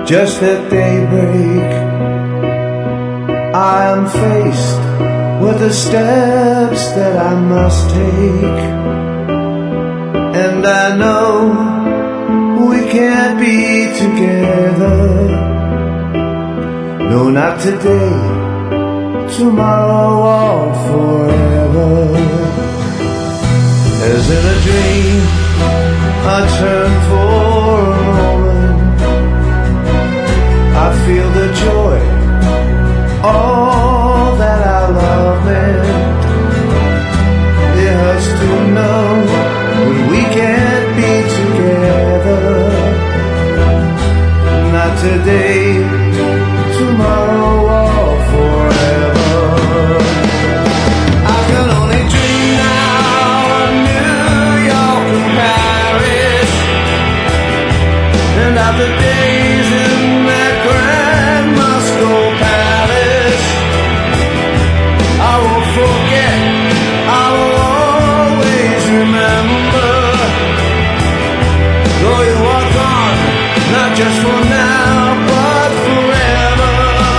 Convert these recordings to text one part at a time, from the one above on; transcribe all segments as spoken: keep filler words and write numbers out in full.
Just at daybreak, I am faced with the steps that I must take, and I know we can't be together. No, not today, tomorrow or forever. As in a dream, I turn for a moment, I feel the joy, all that I love meant. It hurts to know when we can't be together. Not today, tomorrow or forever. I can only dream now of New York and Paris, and of the days in that grand Moscow palace. I won't forget, I will always remember. Though you are gone, not just for now, but forever.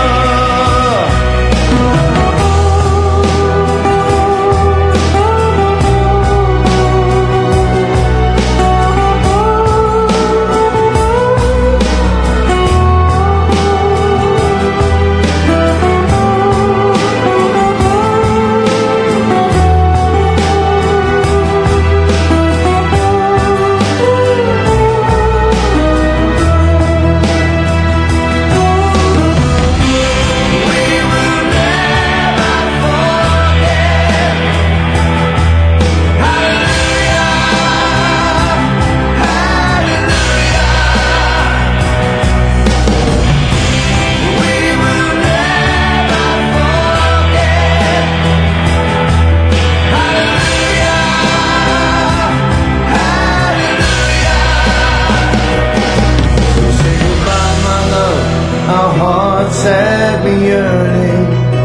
Sad me yearning.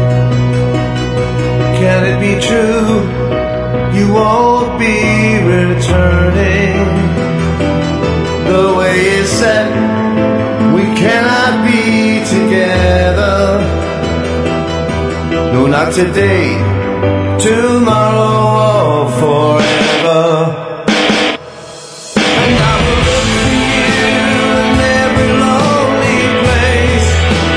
Can it be true you won't be returning? The way it's set, we cannot be together. No, not today, tomorrow or forever. And I will look for you in every lonely place.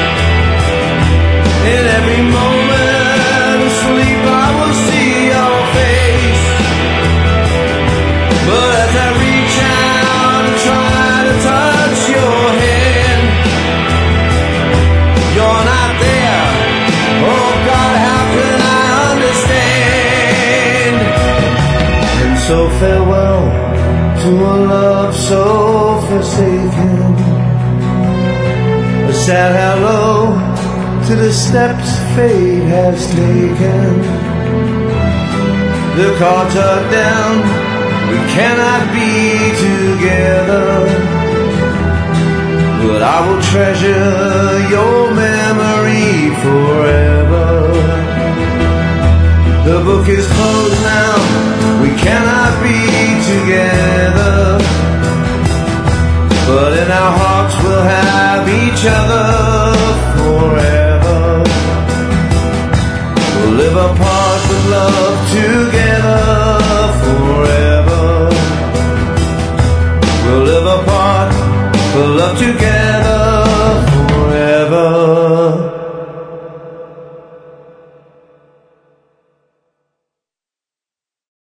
In every moment of sleep I will see your face. But as I reach out and try to touch your hand, you're not there. Oh God, how can I understand? And so farewell to a love so forsaken, a sad hello to the steps fate has taken. The cards are down, we cannot be together, but I will treasure your memory forever. The book is closed now, we cannot be together, but in our hearts we'll have each other forever. We'll live apart with love together forever. We'll live apart, but love together.